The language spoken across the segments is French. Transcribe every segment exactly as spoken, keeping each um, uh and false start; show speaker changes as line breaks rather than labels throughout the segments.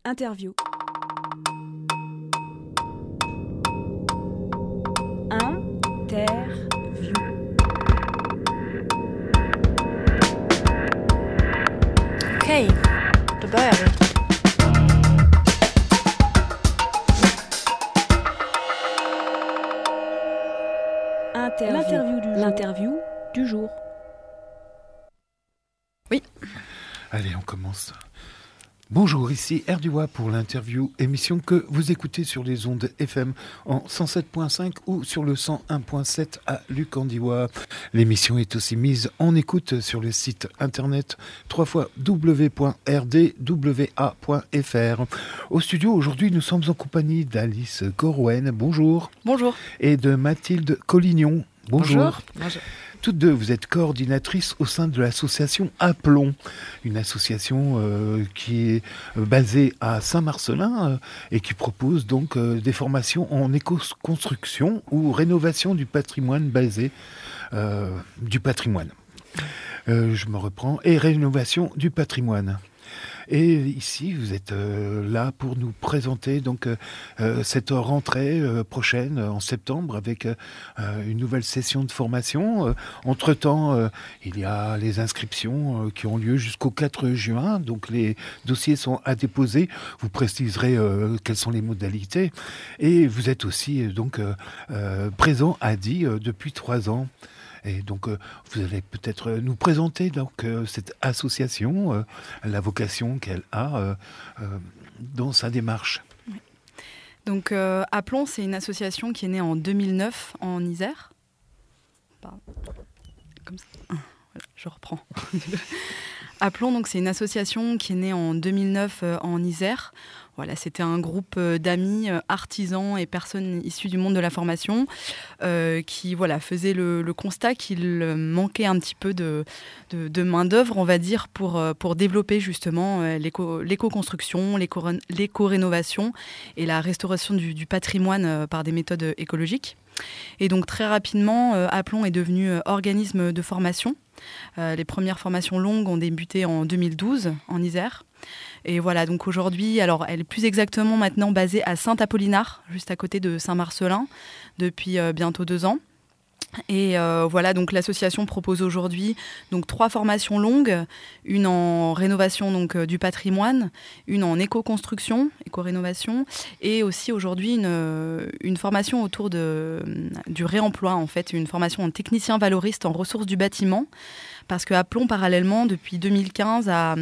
Interview. Interview.
Okej, då börjar vi.
Interview. L'interview du jour. L'interview du jour.
Oui.
Allez, on commence. Bonjour, ici Erduwa pour l'interview, émission que vous écoutez sur les ondes F M en cent sept virgule cinq ou sur le cent un virgule sept à Lucandiwa. L'émission est aussi mise en écoute sur le site internet w w w point r d w a point f r. Au studio, aujourd'hui, nous sommes en compagnie d'Alice Corrouen. Bonjour.
Bonjour.
Et de Mathilde Collignon. Bonjour.
Bonjour. Bonjour.
Toutes deux, vous êtes coordinatrices au sein de l'association Aplomb, une association euh, qui est basée à Saint-Marcellin euh, et qui propose donc euh, des formations en éco-construction ou rénovation du patrimoine basé euh, du patrimoine. Euh, je me reprends. Et rénovation du patrimoine. Et ici, vous êtes euh, là pour nous présenter donc euh, cette rentrée euh, prochaine en septembre avec euh, une nouvelle session de formation. Euh, entre-temps, euh, il y a les inscriptions euh, qui ont lieu jusqu'au quatre juin. Donc les dossiers sont à déposer. Vous préciserez euh, quelles sont les modalités. Et vous êtes aussi euh, donc euh, euh, présent à Die euh, depuis trois ans. Et donc, euh, vous allez peut-être nous présenter donc, euh, cette association, euh, la vocation qu'elle a euh, euh, dans sa démarche.
Oui. Donc, euh, Aplomb, c'est une association qui est née en deux mille neuf en Isère. Pardon. Comme ça. Ah, voilà, je reprends. Aplomb, donc, c'est une association qui est née en deux mille neuf euh, en Isère. Voilà, c'était un groupe d'amis, artisans et personnes issues du monde de la formation euh, qui voilà, faisaient le, le constat qu'il manquait un petit peu de, de, de main-d'œuvre, on va dire, pour, pour développer justement l'éco, l'éco-construction, l'éco, l'éco-rénovation et la restauration du, du patrimoine par des méthodes écologiques. Et donc très rapidement, euh, Aplomb est devenu euh, organisme de formation. Euh, les premières formations longues ont débuté en deux mille douze en Isère. Et voilà, donc aujourd'hui, alors elle est plus exactement maintenant basée à Saint-Apollinard, juste à côté de Saint-Marcellin, depuis euh, bientôt deux ans. Et euh, voilà, donc l'association propose aujourd'hui donc trois formations longues, une en rénovation donc euh, du patrimoine, une en éco-construction, éco-rénovation, et aussi aujourd'hui une, une formation autour de, du réemploi en fait, une formation en technicien valoriste en ressources du bâtiment. Parce que Aplomb, parallèlement, depuis deux mille quinze, a,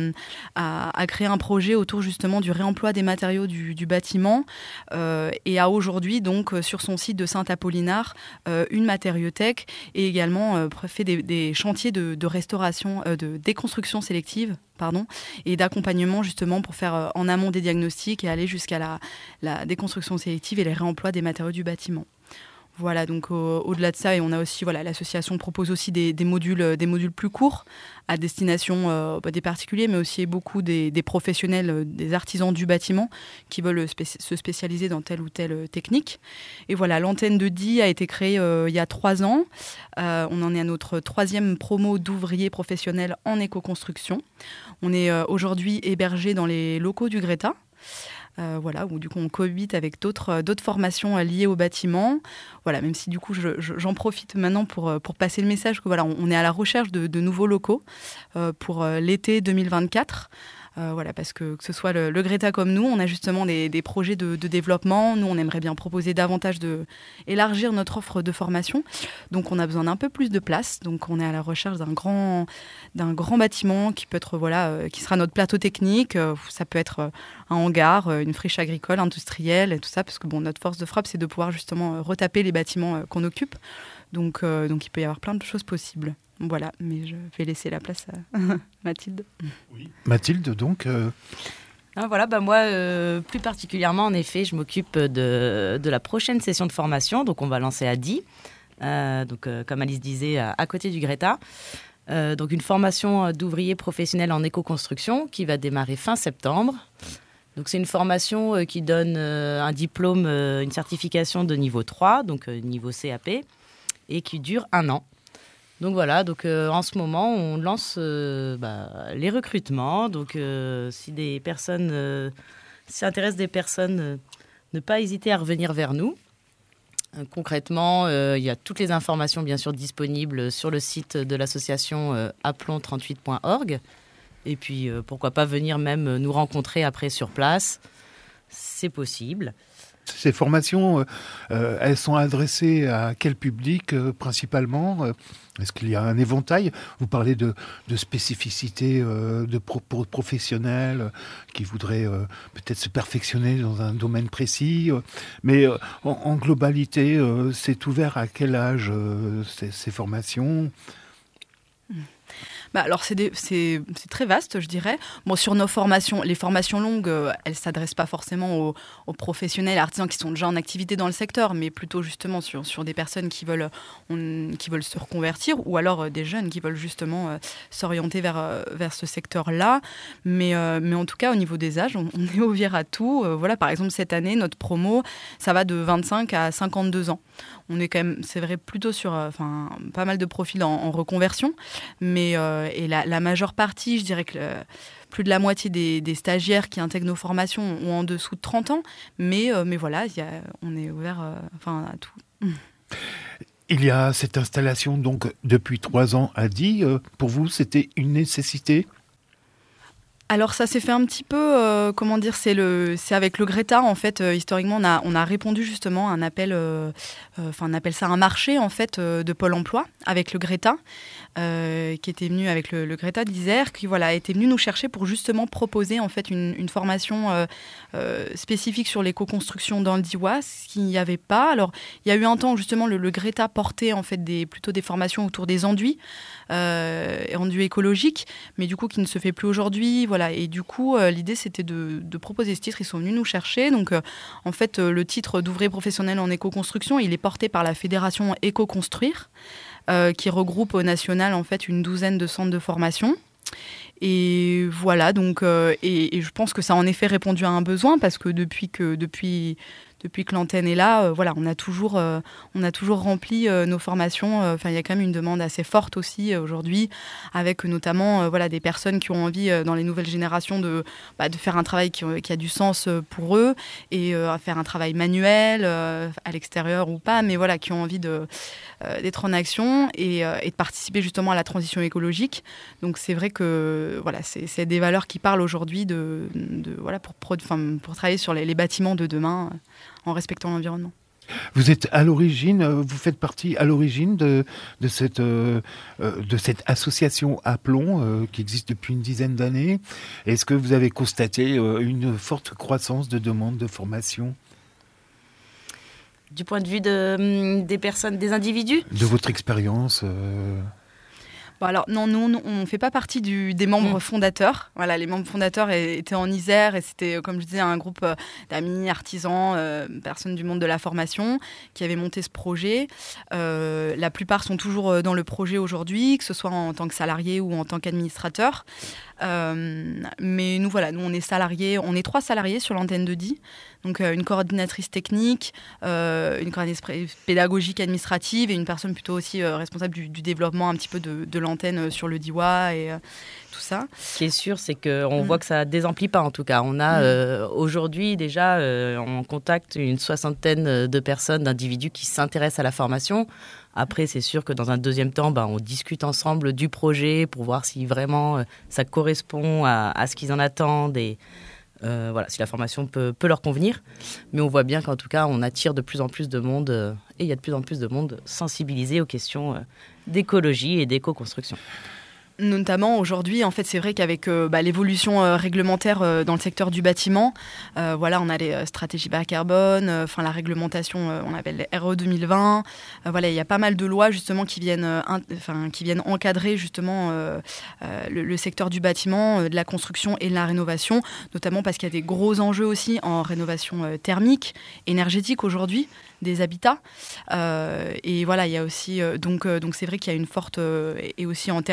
a, a créé un projet autour justement du réemploi des matériaux du, du bâtiment euh, et a aujourd'hui, donc, sur son site de Saint-Apollinard, euh, une matériothèque et également euh, fait des, des chantiers de, de restauration, euh, de déconstruction sélective, pardon, et d'accompagnement justement pour faire euh, en amont des diagnostics et aller jusqu'à la, la déconstruction sélective et les réemplois des matériaux du bâtiment. Voilà, donc au, au-delà de ça, et on a aussi, voilà, l'association propose aussi des, des, modules, des modules plus courts à destination euh, bah, des particuliers, mais aussi beaucoup des, des professionnels, euh, des artisans du bâtiment qui veulent spéci- se spécialiser dans telle ou telle technique. Et voilà, l'antenne de Die a été créée euh, il y a trois ans. Euh, on en est à notre troisième promo d'ouvriers professionnels en éco-construction. On est euh, aujourd'hui hébergé dans les locaux du Greta. Euh, voilà, où du coup on cohabite avec d'autres, euh, d'autres formations euh, liées au bâtiment. Voilà, même si du coup je, je, j'en profite maintenant pour, euh, pour passer le message que voilà, on, on est à la recherche de, de nouveaux locaux euh, pour euh, l'été deux mille vingt-quatre. Euh, voilà, parce que que ce soit le, le Greta comme nous, on a justement des, des projets de, de développement. Nous, on aimerait bien proposer davantage de élargir notre offre de formation. Donc, on a besoin d'un peu plus de place. Donc, on est à la recherche d'un grand, d'un grand bâtiment qui peut être, voilà, euh, qui sera notre plateau technique. Euh, ça peut être euh, un hangar, euh, une friche agricole, industrielle, et tout ça, parce que bon, notre force de frappe, c'est de pouvoir justement euh, retaper les bâtiments euh, qu'on occupe. Donc, euh, donc, il peut y avoir plein de choses possibles. Voilà, mais je vais laisser la place à Mathilde.
Oui. Mathilde, donc euh...
ah, voilà, bah moi, euh, plus particulièrement, en effet, je m'occupe de, de la prochaine session de formation. Donc, on va lancer à Die, euh, donc, euh, comme Alice disait, à, à côté du Greta. Euh, donc, une formation d'ouvriers professionnels en éco-construction qui va démarrer fin septembre. Donc, c'est une formation euh, qui donne euh, un diplôme, euh, une certification de niveau trois, donc euh, niveau C A P, et qui dure un an. Donc voilà, donc euh, en ce moment, on lance euh, bah, les recrutements. Donc euh, si des personnes euh, si ça intéresse des personnes, euh, ne pas hésiter à revenir vers nous. Euh, concrètement, euh, il y a toutes les informations bien sûr disponibles sur le site de l'association euh, aplomb trente-huit point org. Et puis euh, pourquoi pas venir même nous rencontrer après sur place. C'est possible.
Ces formations, euh, elles sont adressées à quel public euh, principalement ? Est-ce qu'il y a un éventail ? Vous parlez de, de spécificités euh, de pro- pour professionnels euh, qui voudraient euh, peut-être se perfectionner dans un domaine précis. Euh, mais euh, en, en globalité, euh, c'est ouvert à quel âge euh, ces, ces formations ?
Bah alors c'est, des, c'est, c'est très vaste, je dirais. Bon, sur nos formations, les formations longues, euh, elles ne s'adressent pas forcément aux, aux professionnels, artisans qui sont déjà en activité dans le secteur, mais plutôt justement sur, sur des personnes qui veulent, on, qui veulent se reconvertir ou alors euh, des jeunes qui veulent justement euh, s'orienter vers, euh, vers ce secteur-là. Mais, euh, mais en tout cas, au niveau des âges, on, on est ouvert à tout. Euh, voilà, par exemple, cette année, notre promo, ça va de vingt-cinq à cinquante-deux ans. On est quand même, c'est vrai, plutôt sur enfin, pas mal de profils en, en reconversion. Mais, euh, et la, la majeure partie, je dirais que le, plus de la moitié des, des stagiaires qui intègrent nos formations ont en dessous de trente ans. Mais, euh, mais voilà, y a, on est ouvert euh, enfin, à tout.
Il y a cette installation donc depuis trois ans à Die. Euh, pour vous, c'était une nécessité ?
Alors ça s'est fait un petit peu, euh, comment dire, c'est, le, c'est avec le Greta, en fait, euh, historiquement, on a, on a répondu justement à un appel, euh, euh, enfin on appelle ça un marché, en fait, euh, de Pôle emploi, avec le Greta, euh, qui était venu avec le, le Greta d'Isère, qui voilà, était venu nous chercher pour justement proposer, en fait, une, une formation euh, euh, spécifique sur l'éco-construction dans le Diois, ce qu'il n'y avait pas. Alors, il y a eu un temps où, justement, le, le Greta portait, en fait, des, plutôt des formations autour des enduits, euh, enduits écologiques, mais du coup, qui ne se fait plus aujourd'hui, voilà. Et du coup, euh, l'idée, c'était de, de proposer ce titre. Ils sont venus nous chercher. Donc, euh, en fait, euh, le titre d'ouvrier professionnel en éco-construction, il est porté par la fédération Éco-Construire, euh, qui regroupe au national, en fait, une douzaine de centres de formation. Et voilà, donc, euh, et, et je pense que ça a en effet répondu à un besoin, parce que depuis que... Depuis, Depuis que l'antenne est là, euh, voilà, on a toujours, euh, on a toujours rempli euh, nos formations. Enfin, il y a quand même une demande assez forte aussi euh, aujourd'hui, avec notamment euh, voilà, des personnes qui ont envie, euh, dans les nouvelles générations, de, bah, de faire un travail qui, qui a du sens euh, pour eux, et euh, à faire un travail manuel, euh, à l'extérieur ou pas, mais voilà, qui ont envie de, euh, d'être en action et, euh, et de participer justement à la transition écologique. Donc c'est vrai que voilà, c'est, c'est des valeurs qui parlent aujourd'hui de, de, voilà, pour, pour, pour travailler sur les, les bâtiments de demain, euh, en respectant l'environnement.
Vous êtes à l'origine, vous faites partie à l'origine de, de, cette, euh, de cette association Aplomb euh, qui existe depuis une dizaine d'années. Est-ce que vous avez constaté euh, une forte croissance de demandes de formation ?
Du point de vue de, des personnes, des individus ?
De votre expérience euh...
Bon alors non, nous on ne fait pas partie du, des membres mmh. fondateurs. Voilà, les membres fondateurs étaient en Isère et c'était, comme je disais, un groupe d'amis, artisans, euh, personnes du monde de la formation qui avaient monté ce projet. Euh, la plupart sont toujours dans le projet aujourd'hui, que ce soit en tant que salariés ou en tant qu'administrateurs. Euh, mais nous voilà, nous on est salariés, on est trois salariés sur l'antenne de Die. Donc euh, une coordinatrice technique, euh, une coordinatrice pédagogique administrative et une personne plutôt aussi euh, responsable du, du développement un petit peu de, de l'antenne euh, sur le Diois et euh, tout ça.
Ce qui est sûr, c'est qu'on mmh. voit que ça ne désemplit pas en tout cas. On a mmh. euh, aujourd'hui déjà euh, en contact une soixantaine de personnes, d'individus qui s'intéressent à la formation. Après, c'est sûr que dans un deuxième temps, bah, on discute ensemble du projet pour voir si vraiment euh, ça correspond à, à ce qu'ils en attendent et euh, voilà, si la formation peut, peut leur convenir. Mais on voit bien qu'en tout cas, on attire de plus en plus de monde euh, et il y a de plus en plus de monde sensibilisé aux questions euh, d'écologie et d'éco-construction.
Notamment aujourd'hui, en fait, c'est vrai qu'avec euh, bah, l'évolution euh, réglementaire euh, dans le secteur du bâtiment, euh, voilà, on a les euh, stratégies bas carbone, enfin euh, la réglementation, euh, on appelle les R E deux mille vingt. Euh, voilà, il y a pas mal de lois justement qui viennent, enfin euh, qui viennent encadrer justement euh, euh, le, le secteur du bâtiment, euh, de la construction et de la rénovation, notamment parce qu'il y a des gros enjeux aussi en rénovation euh, thermique, énergétique aujourd'hui des habitats. Euh, et voilà, il y a aussi euh, donc euh, donc c'est vrai qu'il y a une forte euh, et aussi en termes de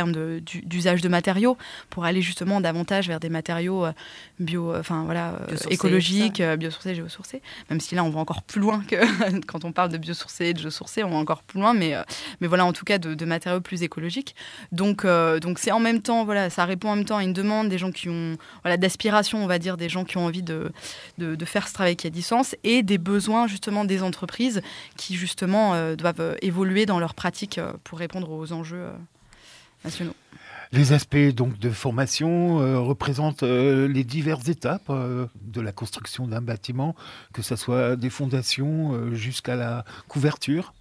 du, d'usage de matériaux pour aller justement davantage vers des matériaux euh, bio, enfin voilà, euh, écologiques, euh, biosourcés, géosourcés. Même si là, on va encore plus loin que quand on parle de biosourcés et de géosourcés, on va encore plus loin, mais, euh, mais voilà, en tout cas, de, de matériaux plus écologiques. Donc, euh, donc c'est en même temps, voilà, ça répond en même temps à une demande des gens qui ont, voilà, d'aspiration, on va dire, des gens qui ont envie de, de, de faire ce travail qui a du sens, et des besoins justement des entreprises qui justement euh, doivent évoluer dans leurs pratiques euh, pour répondre aux enjeux euh, nationaux.
Les aspects donc de formation euh, représentent euh, les diverses étapes euh, de la construction d'un bâtiment, que ce soit des fondations euh, jusqu'à la couverture.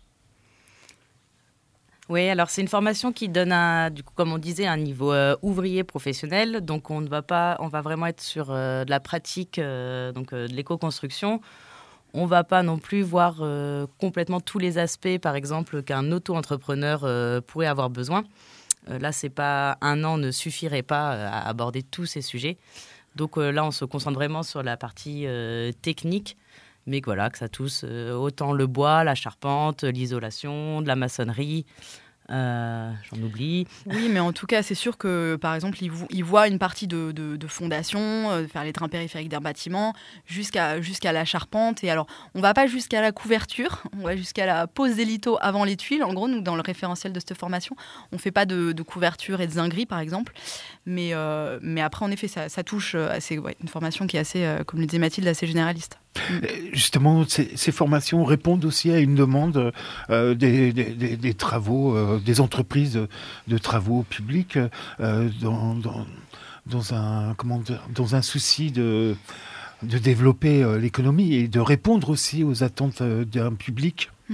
Oui, alors c'est une formation qui donne, un, du coup, comme on disait, un niveau euh, ouvrier professionnel. Donc on ne va pas, on va vraiment être sur euh, de la pratique, euh, donc euh, de l'éco-construction. On ne va pas non plus voir euh, complètement tous les aspects, par exemple, qu'un auto-entrepreneur euh, pourrait avoir besoin. Euh, là, c'est pas un an ne suffirait pas euh, à aborder tous ces sujets. Donc euh, là, on se concentre vraiment sur la partie euh, technique. Mais que, voilà, que ça touche euh, autant le bois, la charpente, l'isolation, de la maçonnerie, euh, j'en oublie.
Oui, mais en tout cas, c'est sûr que, par exemple, ils, vo- ils voient une partie de, de, de fondation, euh, faire les trains périphériques d'un bâtiment, jusqu'à, jusqu'à la charpente. Et alors, on ne va pas jusqu'à la couverture, on va jusqu'à la pose des lithos avant les tuiles. En gros, nous, dans le référentiel de cette formation, on ne fait pas de, de couverture et de zinguerie, par exemple. Mais, euh, mais après, en effet, ça, ça touche à c'est, ouais, une formation qui est assez, euh, comme le disait Mathilde, assez généraliste.
Justement, ces, ces formations répondent aussi à une demande euh, des, des, des, des travaux, euh, des entreprises de, de travaux publics euh, dans, dans, dans, un, comment dire, dans un souci de, de développer euh, l'économie et de répondre aussi aux attentes euh, d'un public.
Mmh.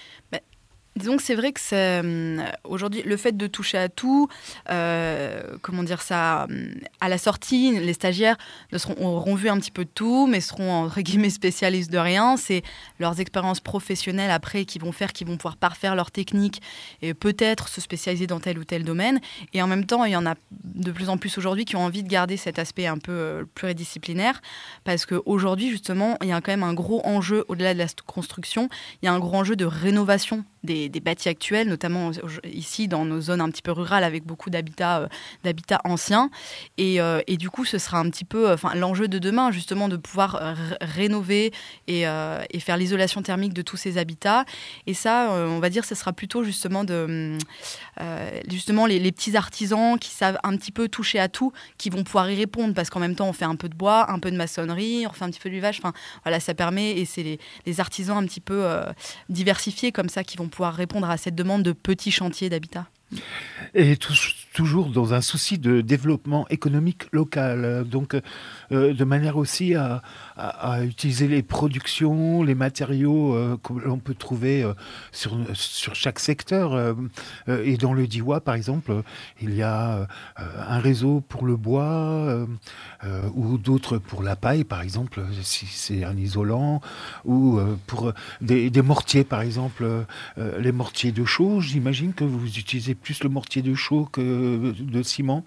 Disons que c'est vrai que c'est, euh, aujourd'hui, le fait de toucher à tout, euh, comment dire ça, euh, à la sortie, les stagiaires ne seront, auront vu un petit peu de tout, mais seront entre guillemets spécialistes de rien. C'est leurs expériences professionnelles après qui vont faire, qui vont pouvoir parfaire leur technique et peut-être se spécialiser dans tel ou tel domaine. Et en même temps, il y en a de plus en plus aujourd'hui qui ont envie de garder cet aspect un peu euh, pluridisciplinaire, parce qu'aujourd'hui, justement, il y a quand même un gros enjeu, au-delà de la construction, il y a un gros enjeu de rénovation Des, des bâtis actuels, notamment ici dans nos zones un petit peu rurales avec beaucoup d'habitats, euh, d'habitats anciens. Et, euh, et du coup, ce sera un petit peu enfin, l'enjeu de demain, justement, de pouvoir r- rénover et, euh, et faire l'isolation thermique de tous ces habitats. Et ça, euh, on va dire, ce sera plutôt justement, de, euh, justement les, les petits artisans qui savent un petit peu toucher à tout, qui vont pouvoir y répondre, parce qu'en même temps, on fait un peu de bois, un peu de maçonnerie, on refait un petit peu de luvage. Enfin, voilà, ça permet, et c'est les, les artisans un petit peu euh, diversifiés comme ça qui vont pouvoir répondre à cette demande de petits chantiers d'habitat.
Et tout, toujours dans un souci de développement économique local, donc euh, de manière aussi à, à, à utiliser les productions, les matériaux euh, que l'on peut trouver euh, sur, sur chaque secteur. Euh, euh, et dans le Diois, par exemple, il y a euh, un réseau pour le bois euh, euh, ou d'autres pour la paille, par exemple, si c'est un isolant, ou euh, pour des, des mortiers, par exemple, euh, les mortiers de chaux. J'imagine que vous utilisez plus le mortier de chaux que de ciment.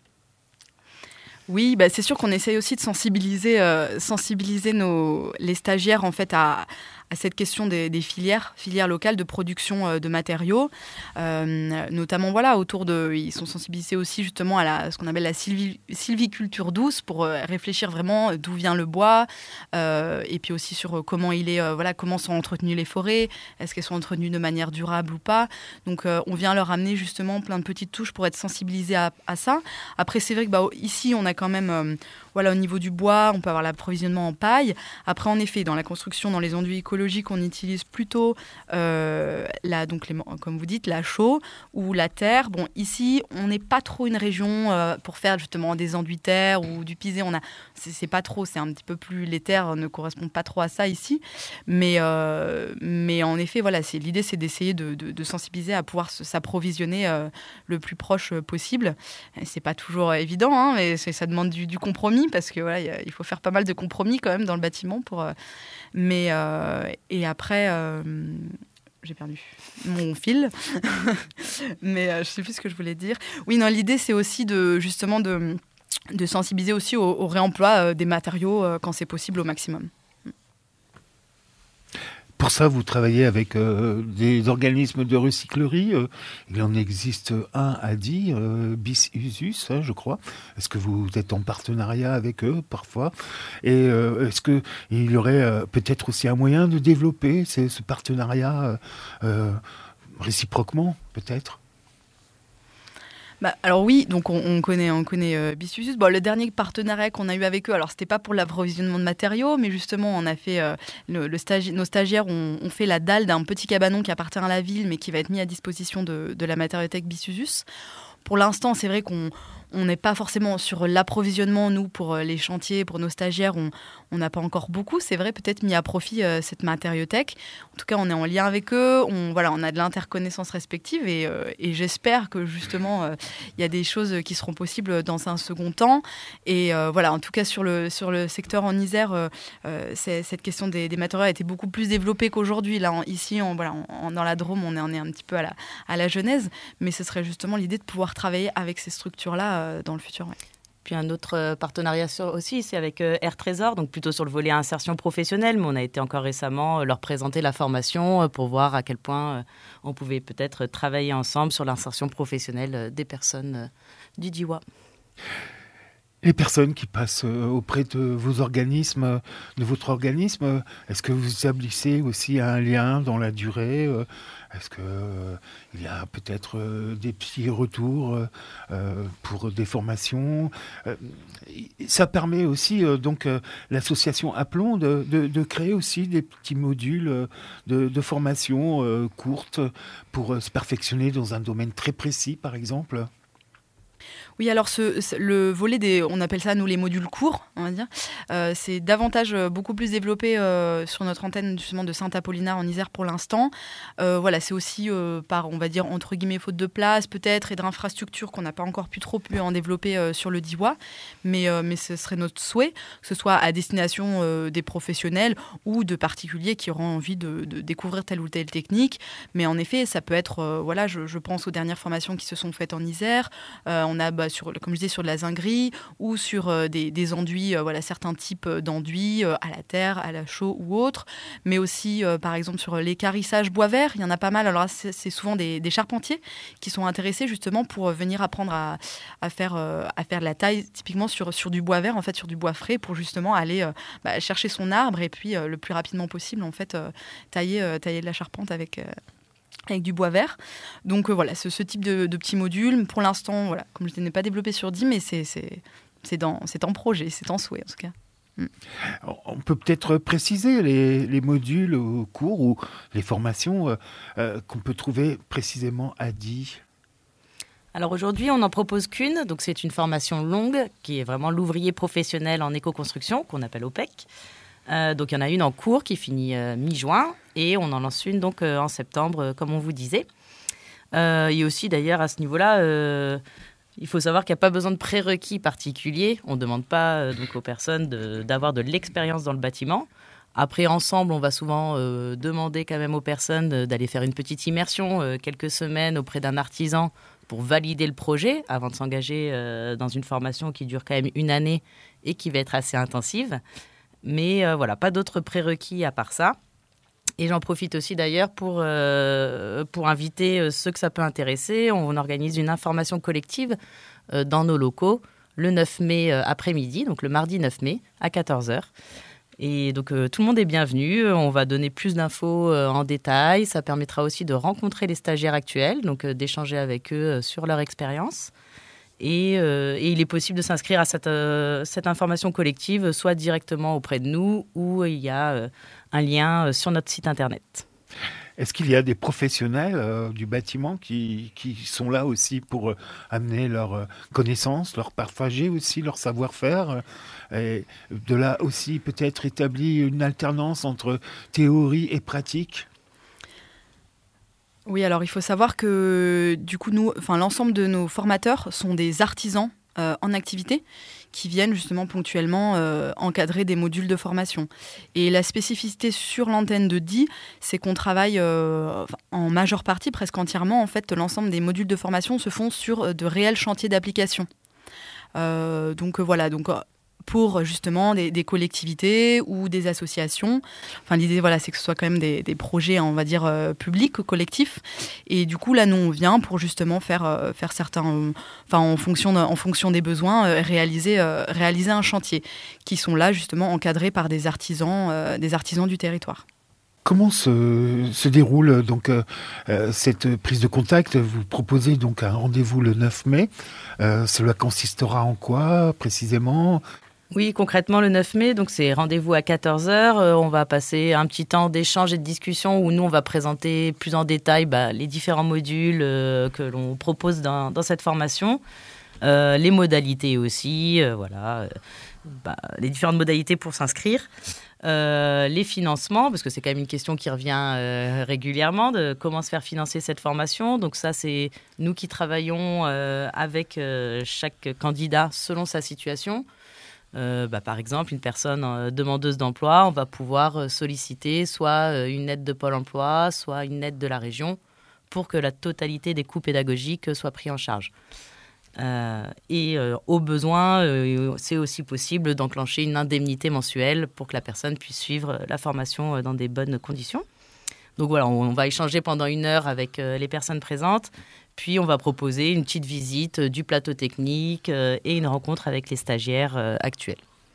Oui, bah c'est sûr qu'on essaye aussi de sensibiliser, euh, sensibiliser nos, les stagiaires en fait à, à cette question des, des filières, filières locales de production euh, de matériaux, euh, notamment voilà autour de, ils sont sensibilisés aussi justement à la, ce qu'on appelle la sylvi, sylviculture douce pour euh, réfléchir vraiment d'où vient le bois euh, et puis aussi sur comment il est, euh, voilà comment sont entretenues les forêts, est-ce qu'elles sont entretenues de manière durable ou pas. Donc euh, on vient leur amener justement plein de petites touches pour être sensibilisés à, à ça. Après c'est vrai que bah, ici on a quand même euh, voilà, au niveau du bois, on peut avoir l'approvisionnement en paille. Après, en effet, dans la construction, dans les enduits écologiques, on utilise plutôt, euh, la, donc les, comme vous dites, la chaux ou la terre. Bon, ici, on n'est pas trop une région euh, pour faire justement des enduits terre ou du pisé. On a, c'est, c'est pas trop, c'est un petit peu plus, les terres ne correspondent pas trop à ça ici. Mais, euh, mais en effet, voilà, c'est, l'idée, c'est d'essayer de, de, de sensibiliser à pouvoir s'approvisionner euh, le plus proche possible. Et c'est pas toujours évident, hein, mais c'est, ça demande du, du compromis, parce que voilà, y a, il faut faire pas mal de compromis quand même dans le bâtiment pour. Euh, mais euh, et après, euh, j'ai perdu mon fil, mais euh, je sais plus ce que je voulais dire. Oui, non, l'idée c'est aussi de justement de de sensibiliser aussi au, au réemploi euh, des matériaux euh, quand c'est possible au maximum.
Pour pour ça, vous travaillez avec euh, des organismes de recyclerie. Euh, il en existe un à Die, euh, Bis Usus, hein, je crois. Est-ce que vous êtes en partenariat avec eux parfois? Et euh, est-ce qu'il y aurait euh, peut-être aussi un moyen de développer ces, ce partenariat euh, euh, réciproquement, peut-être?
Bah, alors oui, donc on, on connaît, on connaît euh, Bis Usus. Bon, le dernier partenariat qu'on a eu avec eux, alors c'était pas pour l'approvisionnement de matériaux, mais justement on a fait euh, le, le stagi- nos stagiaires ont, ont fait la dalle d'un petit cabanon qui appartient à la ville, mais qui va être mis à disposition de, de la matériothèque Bis Usus. Pour l'instant, c'est vrai qu'on on n'est pas forcément sur l'approvisionnement, nous, pour les chantiers, pour nos stagiaires, on on n'a pas encore beaucoup, c'est vrai, peut-être mis à profit euh, cette matériothèque. En tout cas, on est en lien avec eux, on, voilà, on a de l'interconnaissance respective et, euh, et j'espère que justement, il euh, y a des choses qui seront possibles dans un second temps. Et euh, voilà, en tout cas, sur le, sur le secteur en Isère, euh, euh, cette question des, des matériaux a été beaucoup plus développée qu'aujourd'hui. Là, en, ici, on, voilà, on, dans la Drôme, on est, on est un petit peu à la, à la genèse, mais ce serait justement l'idée de pouvoir travailler avec ces structures-là euh, dans le futur. Ouais.
Puis un autre euh, partenariat sur, aussi, c'est avec euh, Air Trésor, donc plutôt sur le volet insertion professionnelle, mais on a été encore récemment euh, leur présenter la formation euh, pour voir à quel point euh, on pouvait peut-être travailler ensemble sur l'insertion professionnelle euh, des personnes euh, du D I W A.
Les personnes qui passent auprès de vos organismes, de votre organisme, est-ce que vous établissez aussi un lien dans la durée? Est-ce qu'il euh, y a peut-être euh, des petits retours euh, pour des formations? euh, Ça permet aussi, euh, donc, euh, l'association Aplomb de, de, de créer aussi des petits modules de, de formation euh, courtes pour euh, se perfectionner dans un domaine très précis, par exemple.
Oui, alors ce, ce, le volet des, on appelle ça nous les modules courts, on va dire, euh, c'est davantage euh, beaucoup plus développé euh, sur notre antenne justement de Saint-Apollinaire en Isère pour l'instant. Euh, voilà, c'est aussi euh, par, on va dire entre guillemets faute de place peut-être et d'infrastructures qu'on n'a pas encore pu trop pu en développer euh, sur le D I W A, mais euh, mais ce serait notre souhait que ce soit à destination euh, des professionnels ou de particuliers qui auront envie de, de découvrir telle ou telle technique. Mais en effet, ça peut être, euh, voilà, je, je pense aux dernières formations qui se sont faites en Isère. Euh, on a bah, sur, comme je disais, sur de la zinguerie ou sur euh, des, des enduits, euh, voilà, certains types d'enduits euh, à la terre, à la chaux ou autres, mais aussi, euh, par exemple, sur l'équarrissage bois vert, il y en a pas mal. Alors là, c'est, c'est souvent des, des charpentiers qui sont intéressés justement pour venir apprendre à, à, faire, euh, à faire de la taille, typiquement sur, sur du bois vert, en fait, sur du bois frais, pour justement aller euh, bah, chercher son arbre et puis euh, le plus rapidement possible, en fait, euh, tailler, euh, tailler de la charpente avec... Euh, avec du bois vert. Donc euh, voilà, ce, ce type de, de petits modules, pour l'instant, voilà, comme je ne l'ai pas développé sur D I, mais c'est, c'est, c'est, dans, c'est en projet, c'est en souhait en tout cas. Mm.
On peut peut-être préciser les, les modules au cours ou les formations euh, euh, qu'on peut trouver précisément à D I.
Alors aujourd'hui, on n'en propose qu'une, donc c'est une formation longue qui est vraiment l'ouvrier professionnel en éco-construction, qu'on appelle O P E C. Euh, donc il y en a une en cours qui finit euh, mi-juin et on en lance une donc euh, en septembre, euh, comme on vous disait. Euh, et aussi d'ailleurs à ce niveau-là, euh, il faut savoir qu'il n'y a pas besoin de prérequis particuliers. On ne demande pas euh, donc aux personnes de, d'avoir de l'expérience dans le bâtiment. Après, ensemble, on va souvent euh, demander quand même aux personnes de, d'aller faire une petite immersion, euh, quelques semaines auprès d'un artisan pour valider le projet avant de s'engager euh, dans une formation qui dure quand même une année et qui va être assez intensive. Mais euh, voilà, pas d'autres prérequis à part ça. Et j'en profite aussi d'ailleurs pour, euh, pour inviter ceux que ça peut intéresser. On organise une information collective euh, dans nos locaux le neuf mai euh, après-midi, donc le mardi neuf mai à quatorze heures. Et donc euh, tout le monde est bienvenu. On va donner plus d'infos euh, en détail. Ça permettra aussi de rencontrer les stagiaires actuels, donc euh, d'échanger avec eux euh, sur leur expérience. Et, euh, et il est possible de s'inscrire à cette, euh, cette information collective, soit directement auprès de nous, ou il y a euh, un lien euh, sur notre site internet.
Est-ce qu'il y a des professionnels euh, du bâtiment qui, qui sont là aussi pour euh, amener leurs euh, connaissances, leur partager aussi leur savoir-faire, euh, et de là aussi peut-être établir une alternance entre théorie et pratique?
Oui, alors il faut savoir que du coup, nous, enfin, l'ensemble de nos formateurs sont des artisans euh, en activité qui viennent justement ponctuellement euh, encadrer des modules de formation. Et la spécificité sur l'antenne de D I, c'est qu'on travaille euh, en majeure partie, presque entièrement, en fait, l'ensemble des modules de formation se font sur de réels chantiers d'application. Euh, donc euh, voilà, donc... pour justement des, des collectivités ou des associations. Enfin, l'idée, voilà, c'est que ce soit quand même des, des projets, on va dire, euh, publics, collectifs. Et du coup, là, nous, on vient pour justement faire, euh, faire certains, euh, enfin, en fonction, de, en fonction des besoins, euh, réaliser, euh, réaliser un chantier, qui sont là, justement, encadrés par des artisans, euh, des artisans du territoire.
Comment se, se déroule donc euh, euh, cette prise de contact? Vous proposez donc un rendez-vous le neuf mai. Euh, cela consistera en quoi précisément?
Oui, concrètement, le neuf mai, donc c'est rendez-vous à quatorze heures. Euh, on va passer un petit temps d'échange et de discussion où nous, on va présenter plus en détail bah, les différents modules euh, que l'on propose dans, dans cette formation, euh, les modalités aussi, euh, voilà, euh, bah, les différentes modalités pour s'inscrire. Euh, les financements, parce que c'est quand même une question qui revient euh, régulièrement, de comment se faire financer cette formation. Donc ça, c'est nous qui travaillons euh, avec euh, chaque candidat selon sa situation. Euh, bah, par exemple, une personne euh, demandeuse d'emploi, on va pouvoir euh, solliciter soit euh, une aide de Pôle emploi, soit une aide de la région pour que la totalité des coûts pédagogiques soit pris en charge. Euh, et euh, au besoin, euh, c'est aussi possible d'enclencher une indemnité mensuelle pour que la personne puisse suivre la formation euh, dans des bonnes conditions. Donc voilà, on, on va échanger pendant une heure avec euh, les personnes présentes, puis on va proposer une petite visite euh, du plateau technique euh, et une rencontre avec les stagiaires euh, actuels.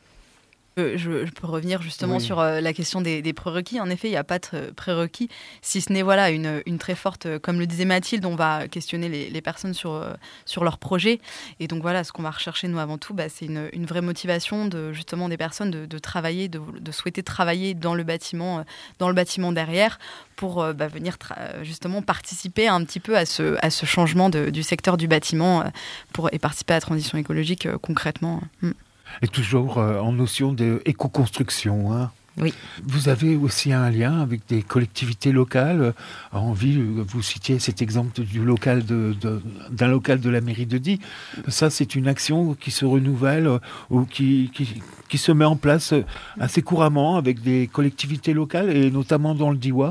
Je, je peux revenir justement oui. sur euh, la question des, des prérequis. En effet, il n'y a pas de prérequis, si ce n'est voilà, une, une très forte, comme le disait Mathilde, on va questionner les, les personnes sur, euh, sur leur projet. Et donc voilà, ce qu'on va rechercher nous avant tout, bah, c'est une, une vraie motivation de, justement des personnes de, de travailler, de, de souhaiter travailler dans le bâtiment, euh, dans le bâtiment derrière, pour euh, bah, venir tra- justement participer un petit peu à ce, à ce changement de, du secteur du bâtiment euh, pour, et participer à la transition écologique euh, concrètement. Mm.
Et toujours euh, en notion d'éco-construction. Hein.
Oui.
Vous avez aussi un lien avec des collectivités locales. En ville, vous citiez cet exemple du local de, de, d'un local de la mairie de Die. Ça, c'est une action qui se renouvelle euh, ou qui, qui, qui se met en place assez couramment avec des collectivités locales et notamment dans le Diois.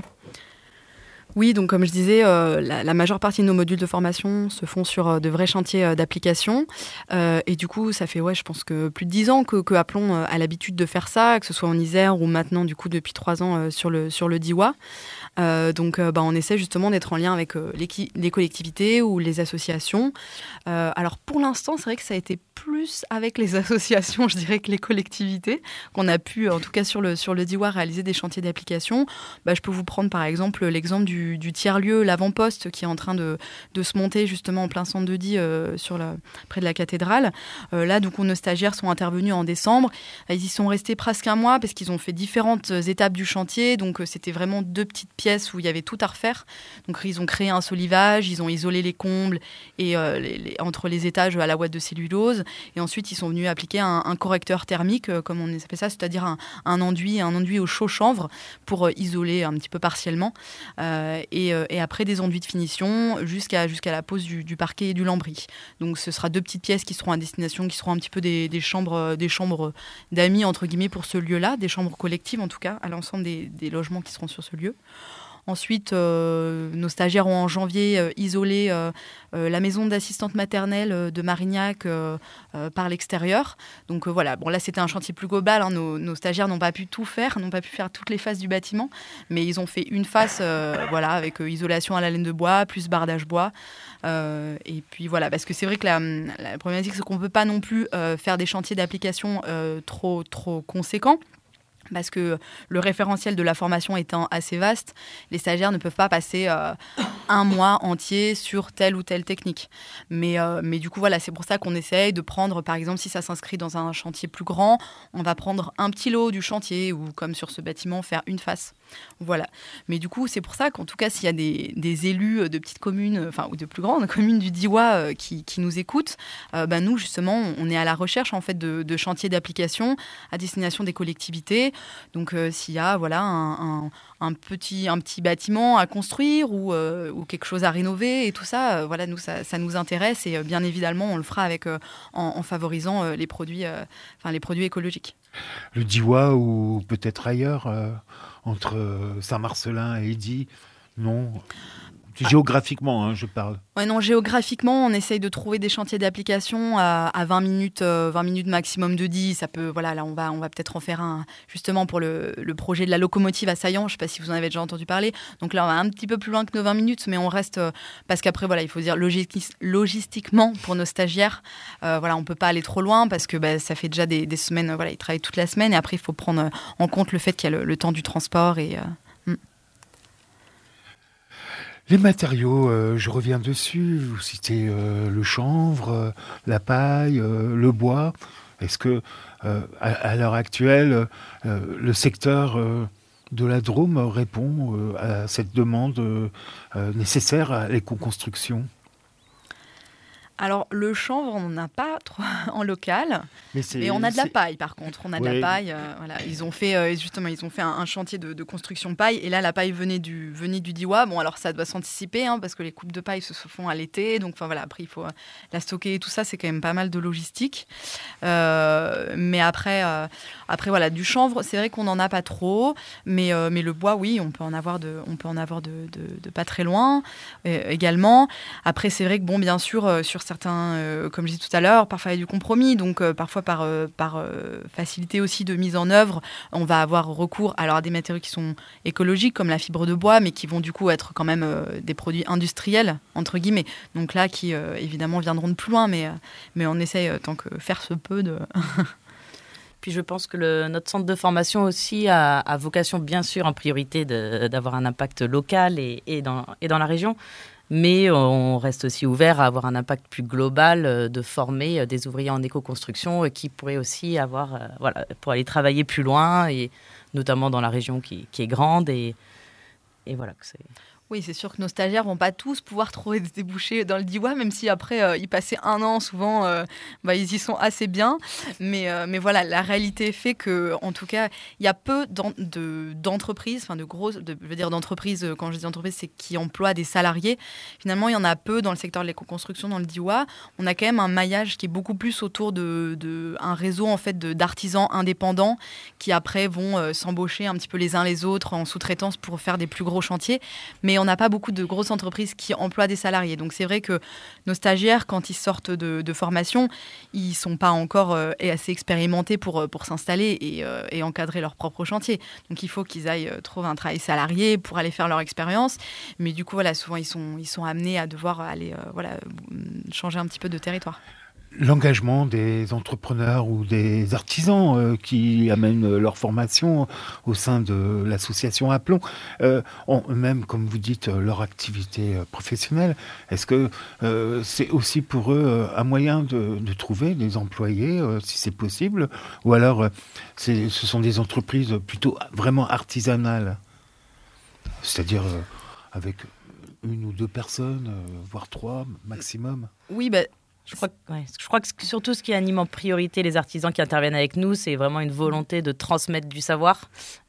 Oui, donc comme je disais, euh, la, la majeure partie de nos modules de formation se font sur euh, de vrais chantiers euh, d'application. Euh, et du coup, ça fait, ouais, je pense que plus de dix ans que, que Aplon euh, a l'habitude de faire ça, que ce soit en Isère ou maintenant, du coup, depuis trois ans euh, sur le, sur le Diois. Euh, donc, euh, bah, on essaie justement d'être en lien avec euh, les collectivités ou les associations. Euh, alors, pour l'instant, c'est vrai que ça a été plus avec les associations, je dirais, que les collectivités, qu'on a pu, en tout cas sur le, sur le Diois, réaliser des chantiers d'application. Bah, je peux vous prendre, par exemple, l'exemple du Du, du tiers-lieu, l'avant-poste qui est en train de, de se monter justement en plein centre de Die euh, sur la, près de la cathédrale. Euh, là, donc, nos stagiaires sont intervenus en décembre. Ils y sont restés presque un mois parce qu'ils ont fait différentes étapes du chantier. Donc, euh, c'était vraiment deux petites pièces où il y avait tout à refaire. Donc, ils ont créé un solivage, ils ont isolé les combles et euh, les, les, entre les étages à la ouate de cellulose. Et ensuite, ils sont venus appliquer un, un correcteur thermique, euh, comme on appelle ça, c'est-à-dire un, un enduit, un enduit au chaud chanvre pour euh, isoler un petit peu partiellement. Euh, Et, euh, et après des enduits de finition jusqu'à, jusqu'à la pose du, du parquet et du lambris. Donc ce sera deux petites pièces qui seront à destination, qui seront un petit peu des, des, chambres, des chambres d'amis, entre guillemets, pour ce lieu-là, des chambres collectives en tout cas, à l'ensemble des, des logements qui seront sur ce lieu. Ensuite, euh, nos stagiaires ont en janvier euh, isolé euh, euh, la maison d'assistante maternelle euh, de Marignac euh, euh, par l'extérieur. Donc euh, voilà, bon là c'était un chantier plus global, hein. nos, nos stagiaires n'ont pas pu tout faire, n'ont pas pu faire toutes les faces du bâtiment, mais ils ont fait une face euh, voilà, avec euh, isolation à la laine de bois, plus bardage bois. Euh, et puis voilà, parce que c'est vrai que la, la problématique c'est qu'on ne peut pas non plus euh, faire des chantiers d'application euh, trop, trop conséquents. Parce que le référentiel de la formation étant assez vaste, les stagiaires ne peuvent pas passer euh, un mois entier sur telle ou telle technique. Mais, euh, mais du coup, voilà, c'est pour ça qu'on essaye de prendre, par exemple, si ça s'inscrit dans un chantier plus grand, on va prendre un petit lot du chantier ou, comme sur ce bâtiment, faire une face. Voilà. Mais du coup, c'est pour ça qu'en tout cas, s'il y a des, des élus de petites communes, enfin, ou de plus grandes communes du Diois euh, qui, qui nous écoutent, euh, ben nous, justement, on est à la recherche en fait, de, de chantiers d'application à destination des collectivités. Donc, euh, s'il y a voilà, un, un, un, petit, un petit bâtiment à construire ou, euh, ou quelque chose à rénover et tout ça, euh, voilà, nous, ça, ça nous intéresse et euh, bien évidemment, on le fera avec, euh, en, en favorisant euh, les, produits, euh, enfin, les produits écologiques.
Le Diois ou peut-être ailleurs, euh, entre Saint-Marcellin et Die, non Géographiquement, hein, je parle.
Ouais, non, géographiquement, on essaye de trouver des chantiers d'application à, à vingt minutes, euh, vingt minutes maximum de dix. Ça peut, voilà, là, on va, on va peut-être en faire un, justement, pour le, le projet de la locomotive à Saillant. Je ne sais pas si vous en avez déjà entendu parler. Donc là, on va un petit peu plus loin que nos vingt minutes, mais on reste, euh, parce qu'après, voilà, il faut dire logi- logistiquement, pour nos stagiaires, euh, voilà, on ne peut pas aller trop loin parce que bah, ça fait déjà des, des semaines, euh, voilà, ils travaillent toute la semaine et après, il faut prendre en compte le fait qu'il y a le, le temps du transport et... Euh,
Les matériaux, euh, je reviens dessus. Vous citez euh, le chanvre, euh, la paille, euh, le bois. Est-ce que, euh, à, à l'heure actuelle, euh, le secteur euh, de la Drôme répond euh, à cette demande euh, euh, nécessaire à l'éco-construction ?
Alors, le chanvre, on n'en a pas trop en local,
mais,
mais on a de la
c'est...
paille par contre. On a
ouais.
de la paille. Euh, voilà. Ils ont fait, euh, justement, ils ont fait un, un chantier de, de construction paille. Et là, la paille venait du, venait du Diois. Bon, alors ça doit s'anticiper hein, parce que les coupes de paille se font à l'été. Donc, enfin voilà, après, il faut euh, la stocker et tout ça. C'est quand même pas mal de logistique. Euh, mais après, euh, après, voilà, du chanvre, c'est vrai qu'on n'en a pas trop. Mais, euh, mais le bois, oui, on peut en avoir de, on peut en avoir de, de, de pas très loin euh, également. Après, c'est vrai que, bon, bien sûr, euh, sur certains, euh, comme je disais tout à l'heure, parfois il y a du compromis, donc euh, parfois par, euh, par euh, facilité aussi de mise en œuvre, on va avoir recours alors, à des matériaux qui sont écologiques, comme la fibre de bois, mais qui vont du coup être quand même euh, des produits industriels, entre guillemets. Donc là, qui euh, évidemment viendront de plus loin, mais, euh, mais on essaye, euh, tant que faire se peut, de...
Puis je pense que le, notre centre de formation aussi a, a vocation, bien sûr, en priorité de, d'avoir un impact local et, et, dans, et dans la région. Mais on reste aussi ouvert à avoir un impact plus global, de former des ouvriers en éco-construction qui pourraient aussi avoir, voilà, pour aller travailler plus loin, et notamment dans la région qui, qui est grande. Et, et voilà, que c'est...
Oui, c'est sûr que nos stagiaires vont pas tous pouvoir trouver des débouchés dans le Diois, même si après, euh, ils passaient un an, souvent, euh, bah, ils y sont assez bien. Mais, euh, mais voilà, la réalité fait que, en tout cas, il y a peu d'en, de, d'entreprises, enfin de grosses, de, je veux dire d'entreprises, quand je dis entreprises, c'est qui emploient des salariés. Finalement, il y en a peu dans le secteur de l'éco-construction, dans le Diois. On a quand même un maillage qui est beaucoup plus autour de, de un réseau, en fait, de, d'artisans indépendants qui, après, vont euh, s'embaucher un petit peu les uns les autres en sous-traitance pour faire des plus gros chantiers. Mais on n'a pas beaucoup de grosses entreprises qui emploient des salariés. Donc c'est vrai que nos stagiaires, quand ils sortent de, de formation, ils ne sont pas encore euh, assez expérimentés pour, pour s'installer et, euh, et encadrer leur propre chantier. Donc il faut qu'ils aillent euh, trouver un travail salarié pour aller faire leur expérience. Mais du coup, voilà, souvent, ils sont, ils sont amenés à devoir aller euh, voilà, changer un petit peu de territoire.
L'engagement des entrepreneurs ou des artisans euh, qui amènent leur formation au sein de l'association Aplomb, euh, ont même, comme vous dites, leur activité professionnelle. Est-ce que euh, c'est aussi pour eux euh, un moyen de, de trouver des employés, euh, si c'est possible, ou alors euh, c'est, ce sont des entreprises plutôt vraiment artisanales, c'est-à-dire euh, avec une ou deux personnes, euh, voire trois maximum?
Oui, bah...
Je crois, que, ouais, je crois que surtout ce qui anime en priorité les artisans qui interviennent avec nous, c'est vraiment une volonté de transmettre du savoir.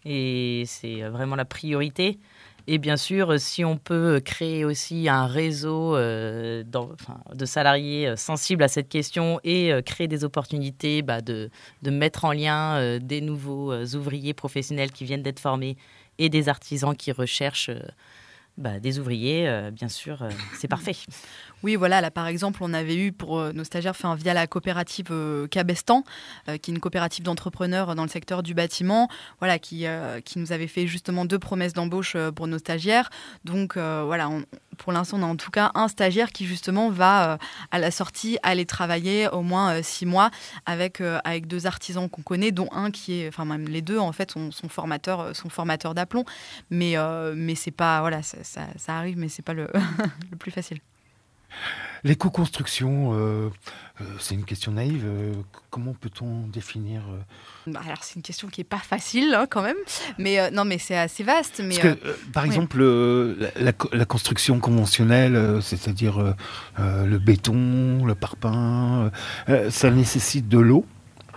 Et c'est vraiment la priorité. Et bien sûr, si on peut créer aussi un réseau euh, dans, enfin, de salariés sensibles à cette question et euh, créer des opportunités bah, de, de mettre en lien euh, des nouveaux euh, ouvriers professionnels qui viennent d'être formés et des artisans qui recherchent euh, bah, des ouvriers, euh, bien sûr, euh, c'est parfait.
Oui, voilà, là par exemple, on avait eu pour euh, nos stagiaires enfin, via la coopérative euh, Cabestan, euh, qui est une coopérative d'entrepreneurs dans le secteur du bâtiment, voilà, qui, euh, qui nous avait fait justement deux promesses d'embauche euh, pour nos stagiaires. Donc euh, voilà, on, pour l'instant, on a en tout cas un stagiaire qui justement va euh, à la sortie aller travailler au moins euh, six mois avec, euh, avec deux artisans qu'on connaît, dont un qui est, enfin même les deux en fait sont, sont formateurs, sont formateurs d'aplomb. Mais, euh, mais c'est pas, voilà, ça, ça, ça arrive, mais c'est pas le, le plus facile.
L'éco-construction, euh, euh, c'est une question naïve. Euh, comment peut-on définir euh...
bah Alors, c'est une question qui n'est pas facile, hein, quand même. Mais euh, non, mais c'est assez vaste. Mais,
Parce que, euh, par oui. exemple, euh, la, la construction conventionnelle, euh, c'est-à-dire euh, euh, le béton, le parpaing, euh, ça nécessite de l'eau.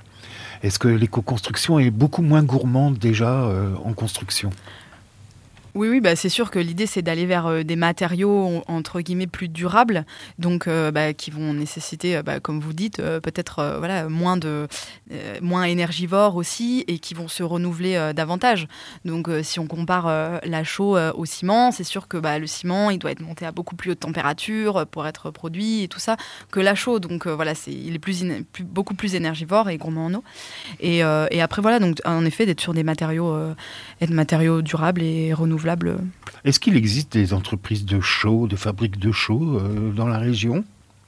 Est-ce que l'éco-construction est beaucoup moins gourmande déjà euh, en construction ?
Oui, oui, bah, c'est sûr que l'idée, c'est d'aller vers euh, des matériaux, entre guillemets, plus durables, donc euh, bah, qui vont nécessiter, euh, bah, comme vous dites, euh, peut-être euh, voilà, moins, de, euh, moins énergivores aussi, et qui vont se renouveler euh, davantage. Donc, euh, si on compare euh, la chaux euh, au ciment, c'est sûr que bah, le ciment, il doit être monté à beaucoup plus haute température pour être produit et tout ça, que la chaux. Donc, euh, voilà, c'est, il est plus, in- plus, beaucoup plus énergivore et gourmand en eau. Et, euh, et après, voilà, donc, en effet, d'être sur des matériaux, euh, des matériaux durables et renouvelables.
Est-ce qu'il existe des entreprises de chaux, de fabriques de chaux euh, dans la région ?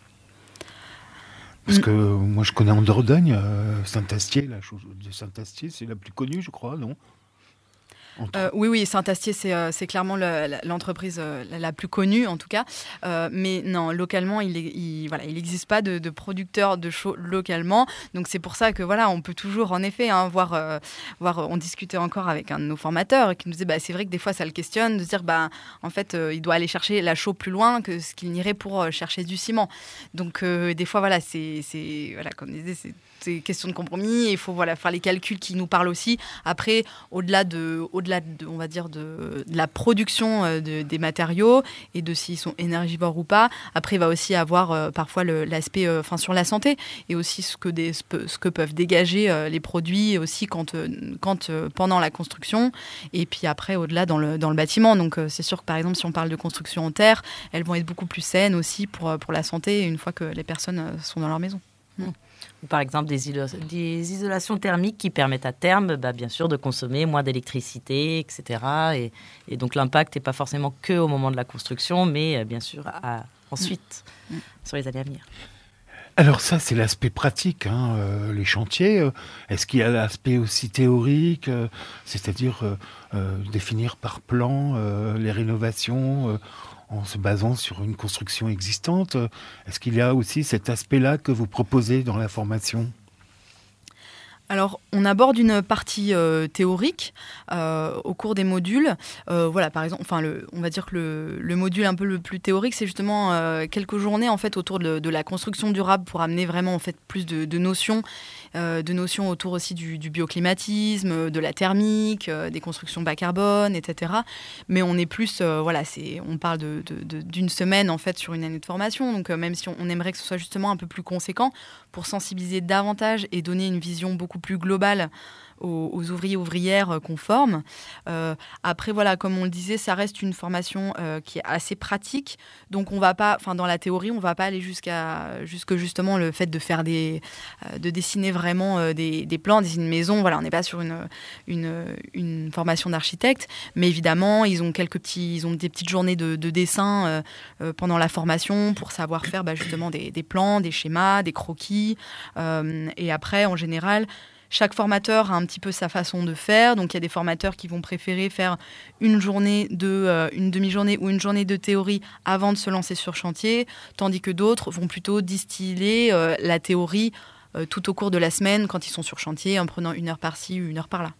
Parce que euh, moi je connais en Dordogne, euh, Saint-Astier, la chaux de Saint-Astier, c'est la plus connue, je crois, non ? Entre...
Euh, oui, oui, Saint-Astier, c'est, euh, c'est clairement le, l'entreprise euh, la, la plus connue, en tout cas. Euh, mais non, localement, il n'existe voilà, il pas de, de producteurs de chaux localement. Donc, c'est pour ça que voilà, on peut toujours, en effet, hein, voir, euh, voir... On discutait encore avec un de nos formateurs qui nous disait, bah, c'est vrai que des fois, ça le questionne, de se dire, bah, en fait, euh, il doit aller chercher la chaux plus loin que ce qu'il n'irait pour euh, chercher du ciment. Donc, euh, des fois, voilà, c'est, c'est, voilà, comme je disais, c'est... c'est question de compromis, il faut voilà, faire les calculs qui nous parlent aussi. Après, au-delà de, au-delà de, on va dire de, de la production euh, de, des matériaux et de s'ils sont énergivores ou pas, après il va aussi avoir euh, parfois le, l'aspect euh, enfin, sur la santé et aussi ce que, des, ce que peuvent dégager euh, les produits aussi quand, euh, quand, euh, pendant la construction et puis après au-delà dans le, dans le bâtiment. Donc euh, c'est sûr que par exemple si on parle de construction en terre, elles vont être beaucoup plus saines aussi pour, pour la santé une fois que les personnes euh, sont dans leur maison. Mmh.
Ou par exemple des, iso- des isolations thermiques qui permettent à terme, bah, bien sûr, de consommer moins d'électricité, et cetera. Et, et donc l'impact n'est pas forcément que au moment de la construction, mais euh, bien sûr à, ensuite, mmh. sur les années à venir.
Alors ça, c'est l'aspect pratique, hein, euh, les chantiers. Euh, est-ce qu'il y a l'aspect aussi théorique, euh, c'est-à-dire euh, euh, définir par plan euh, les rénovations euh, en se basant sur une construction existante ? Est-ce qu'il y a aussi cet aspect-là que vous proposez dans la formation ?
Alors, on aborde une partie euh, théorique euh, au cours des modules. Euh, voilà, par exemple, enfin, le, on va dire que le, le module un peu le plus théorique, c'est justement euh, quelques journées en fait autour de, de la construction durable pour amener vraiment en fait plus de, de notions, euh, de notions autour aussi du, du bioclimatisme, de la thermique, euh, des constructions bas carbone, et cetera. Mais on est plus, euh, voilà, c'est, on parle de, de, de, d'une semaine en fait sur une année de formation. Donc, euh, même si on, on aimerait que ce soit justement un peu plus conséquent pour sensibiliser davantage et donner une vision beaucoup plus globale aux, aux ouvriers ouvrières qu'on forme. Euh, après, voilà, comme on le disait, ça reste une formation euh, qui est assez pratique. Donc, on va pas, enfin, dans la théorie, on va pas aller jusqu'à, jusque justement le fait de faire des, euh, de dessiner vraiment euh, des, des plans, dessiner une maison. Voilà, on n'est pas sur une, une, une formation d'architecte, mais évidemment, ils ont quelques petits, ils ont des petites journées de, de dessin euh, euh, pendant la formation pour savoir faire bah, justement des, des plans, des schémas, des croquis. Euh, et après, en général, chaque formateur a un petit peu sa façon de faire. Donc, il y a des formateurs qui vont préférer faire une journée, de, euh, une demi-journée ou une journée de théorie avant de se lancer sur chantier, tandis que d'autres vont plutôt distiller euh, la théorie euh, tout au cours de la semaine quand ils sont sur chantier, en prenant une heure par-ci ou une heure par-là.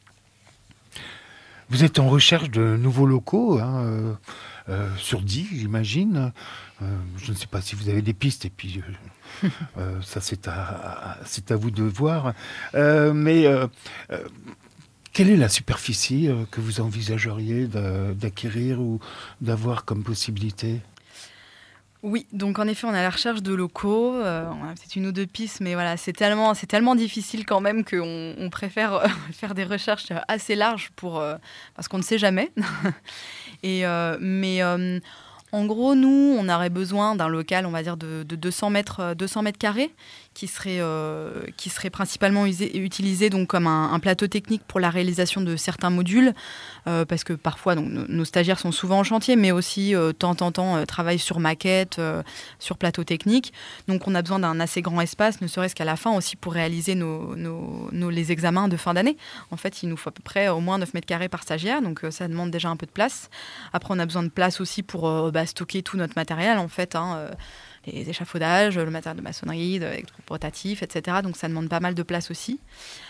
Vous êtes en recherche de nouveaux locaux, hein, euh, euh, sur Die, j'imagine. Euh, je ne sais pas si vous avez des pistes, et puis euh, euh, ça c'est à, à, c'est à vous de voir. Euh, mais euh, euh, quelle est la superficie euh, que vous envisageriez de, d'acquérir ou d'avoir comme possibilité ?
Oui, donc en effet, on est à la recherche de locaux. Euh, on a peut-être une ou deux pistes, mais voilà, c'est tellement, c'est tellement difficile quand même qu'on on préfère euh, faire des recherches assez larges pour, euh, parce qu'on ne sait jamais. Et, euh, mais euh, en gros, nous, on aurait besoin d'un local, on va dire, de, de deux cents mètres carrés, qui serait, euh, qui serait principalement usé, utilisé donc, comme un, un plateau technique pour la réalisation de certains modules, euh, parce que parfois, donc, nos, nos stagiaires sont souvent en chantier, mais aussi, euh, temps en temps, euh, travaillent sur maquette, euh, sur plateau technique. Donc, on a besoin d'un assez grand espace, ne serait-ce qu'à la fin aussi, pour réaliser nos, nos, nos, les examens de fin d'année. En fait, il nous faut à peu près au moins neuf mètres carrés par stagiaire, donc euh, ça demande déjà un peu de place. Après, on a besoin de place aussi pour euh, bah, stocker tout notre matériel, en fait, hein, euh, les échafaudages, le matériel de maçonnerie, de, de rotatif, et cetera. Donc ça demande pas mal de place aussi.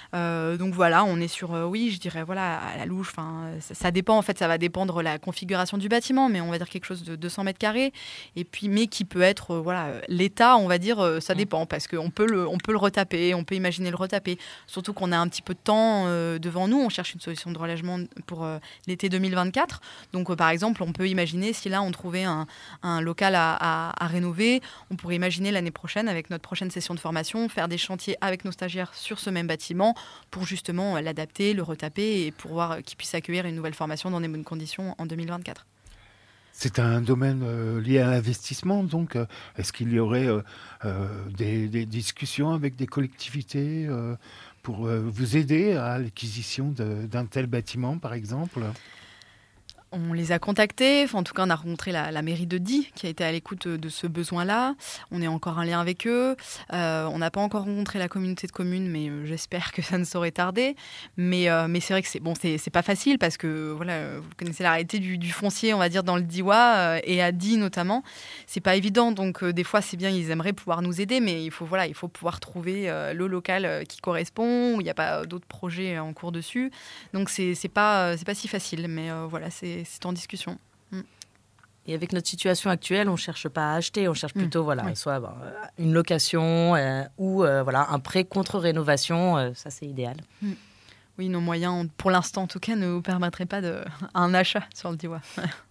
Euh, donc voilà, on est sur, euh, oui, je dirais, voilà, à la louche, ça, ça dépend, en fait, ça va dépendre de la configuration du bâtiment, mais on va dire quelque chose de deux cents mètres carrés, et puis, mais qui peut être, euh, voilà, l'état, on va dire, euh, ça dépend, parce qu'on peut le, on peut le retaper, on peut imaginer le retaper, surtout qu'on a un petit peu de temps euh, devant nous, on cherche une solution de relogement pour euh, l'été deux mille vingt-quatre, donc euh, par exemple, on peut imaginer, si là, on trouvait un, un local à, à, à rénover, on pourrait imaginer l'année prochaine, avec notre prochaine session de formation, faire des chantiers avec nos stagiaires sur ce même bâtiment, pour justement euh, l'adapter, le retaper et pour voir qu'ils puissent accueillir une nouvelle formation dans des bonnes conditions en deux mille vingt-quatre.
C'est un domaine euh, lié à l'investissement, donc euh, est-ce qu'il y aurait euh, euh, des, des discussions avec des collectivités euh, pour euh, vous aider à l'acquisition de, d'un tel bâtiment, par exemple ?
On les a contactés, enfin, en tout cas on a rencontré la, la mairie de Die qui a été à l'écoute de ce besoin-là. On est encore en lien avec eux. Euh, on n'a pas encore rencontré la communauté de communes, mais euh, j'espère que ça ne saurait tarder. Mais, euh, mais c'est vrai que c'est, bon, c'est, c'est pas facile parce que voilà, vous connaissez la réalité du, du foncier, on va dire, dans le Diois euh, et à Die notamment. C'est pas évident, donc euh, des fois c'est bien, ils aimeraient pouvoir nous aider, mais il faut, voilà, il faut pouvoir trouver euh, le local euh, qui correspond, où il n'y a pas d'autres projets en cours dessus. Donc c'est, c'est, pas, c'est pas si facile, mais euh, voilà, c'est c'est en discussion. Mm.
Et avec notre situation actuelle, on ne cherche pas à acheter, on cherche plutôt mmh. voilà,
oui.
soit ben, une location euh, ou euh, voilà, un prêt contre rénovation, euh, ça c'est idéal.
Mm. Oui, nos moyens, pour l'instant en tout cas, ne nous permettraient pas d'un achat sur le Diois.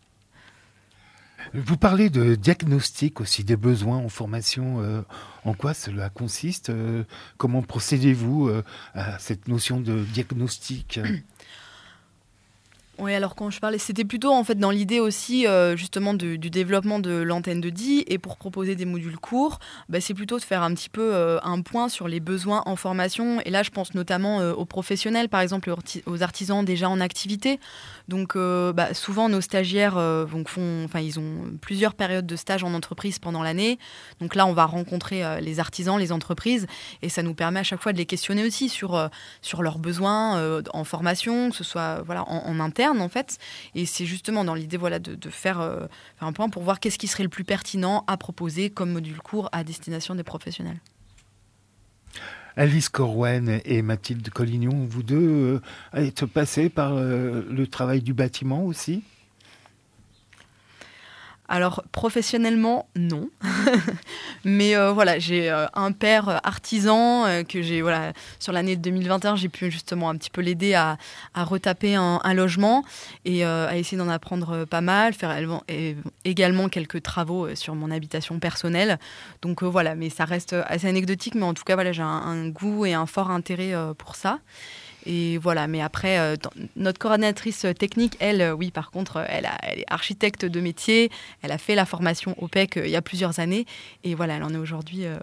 Vous parlez de diagnostic aussi des besoins en formation. Euh, en quoi cela consiste euh, Comment procédez-vous euh, à cette notion de diagnostic ?
Oui, alors quand je parlais, c'était plutôt en fait dans l'idée aussi euh, justement de, du développement de l'antenne de Die, et pour proposer des modules courts, bah, c'est plutôt de faire un petit peu euh, un point sur les besoins en formation. Et là, je pense notamment euh, aux professionnels, par exemple aux artisans déjà en activité. Donc euh, bah, souvent nos stagiaires euh, donc font, enfin ils ont plusieurs périodes de stage en entreprise pendant l'année. Donc là, on va rencontrer euh, les artisans, les entreprises, et ça nous permet à chaque fois de les questionner aussi sur euh, sur leurs besoins euh, en formation, que ce soit voilà en, en interne en fait, et c'est justement dans l'idée voilà de, de faire, euh, faire un point pour voir qu'est-ce qui serait le plus pertinent à proposer comme module court à destination des professionnels.
Alice Corwen et Mathilde Collignon, vous deux euh, êtes passées par euh, le travail du bâtiment aussi ?
Alors, professionnellement, non. Mais euh, voilà, j'ai euh, un père artisan euh, que j'ai, voilà, sur l'année deux mille vingt et un, j'ai pu justement un petit peu l'aider à, à retaper un, un logement et euh, à essayer d'en apprendre pas mal, faire également quelques travaux sur mon habitation personnelle. Donc euh, voilà, mais ça reste assez anecdotique, mais en tout cas, voilà, j'ai un, un goût et un fort intérêt euh, pour ça. Et voilà, mais après, euh, notre coordinatrice technique, elle, euh, oui, par contre, elle, a, elle est architecte de métier, elle a fait la formation O P E C euh, il y a plusieurs années, et voilà, elle en est aujourd'hui. Euh...